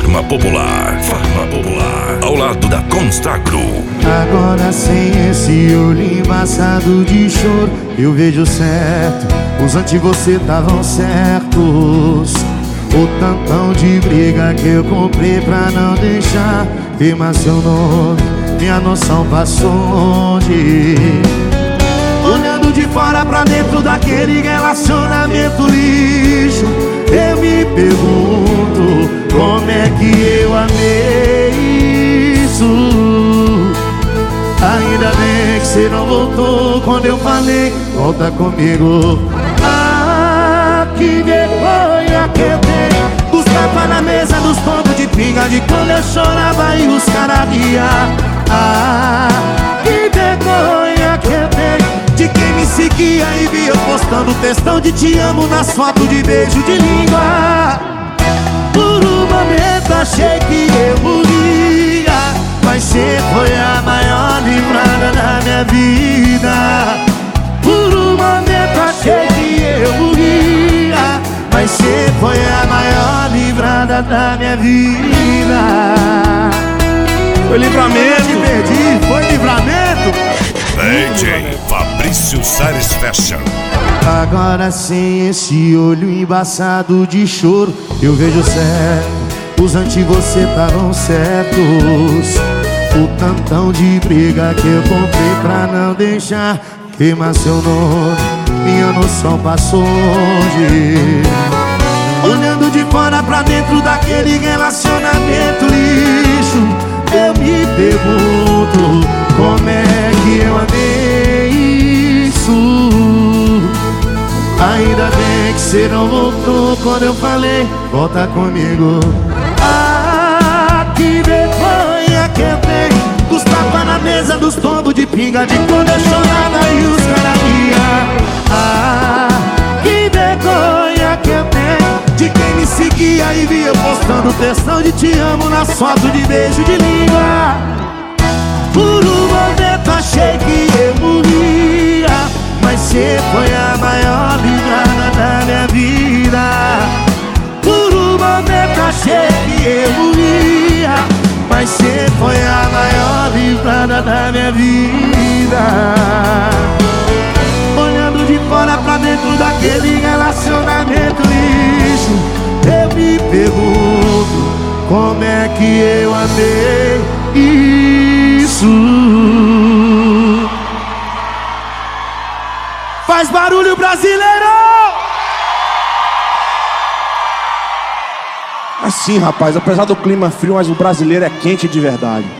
Farma Popular, Farma Popular, ao lado da Constagro. Agora sem esse olho embaçado de choro, eu vejo certo, os antes você estavam certos. O tantão de briga que eu comprei pra não deixar queimar seu nome, minha noção passou longe. Olhando de fora pra dentro daquele relacionamento lixo, eu me pergunto como é que eu amei isso. Ainda bem que você não voltou quando eu falei, volta comigo. Ah, que vergonha que eu tenho, os tapas na mesa dos pontos de pinga, de quando eu chorava e os caras riam. Ah, que vergonha que eu tenho de quem me seguia e via eu postando textão de te amo nas fotos de beijo de língua. Por um momento achei que eu morria, mas você foi a maior livrada da minha vida. Por um momento achei que eu morria, mas você foi a maior livrada da minha vida. Foi livramento. Eu te perdi, foi livramento. DJ Fabrício Sares Fashion. Agora sem esse olho embaçado de choro, eu vejo certo, os antes você estavam certos. O tantão de briga que eu comprei pra não deixar queimar seu nome, minha noção passou longe. Olhando de fora pra dentro daquele relacionamento lixo, eu me pergunto como é que eu amei isso. Ainda bem que você não voltou quando eu falei, volta comigo. Ah, que vergonha que eu tenho, os tapas na mesa dos tombos de pinga, de quando eu chorava e os caras riam. Ah, que vergonha que eu tenho de quem me seguia e via eu postando textão de te amo nas fotos de beijo de língua. Por um momento achei que eu morria, mas você foi a maior livrada da minha vida. Por um momento achei que eu morria, mas você foi a maior livrada da minha vida. Olhando de fora pra dentro daquele relacionamento lixo, eu me pergunto como é que eu amei isso. Faz barulho, brasileiro! Assim, rapaz, apesar do clima frio, mas o brasileiro é quente de verdade.